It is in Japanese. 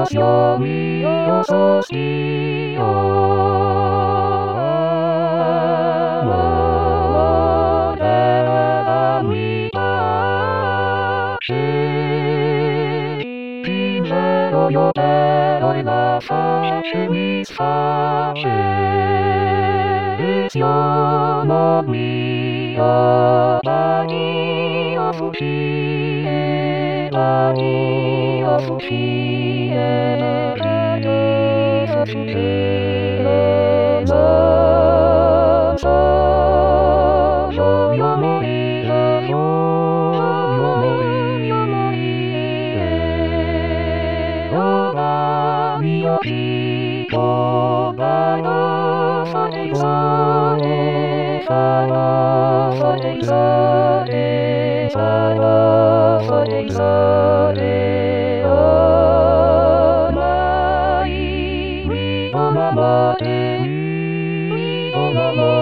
よりよそしよもう誰が見たし人生の予定の今さしさし必要も見よ何を不思議何を不思議何を不思議そうよもいざよもいよがみよきとがよされされさよされされさよされされよないみごままでみごまま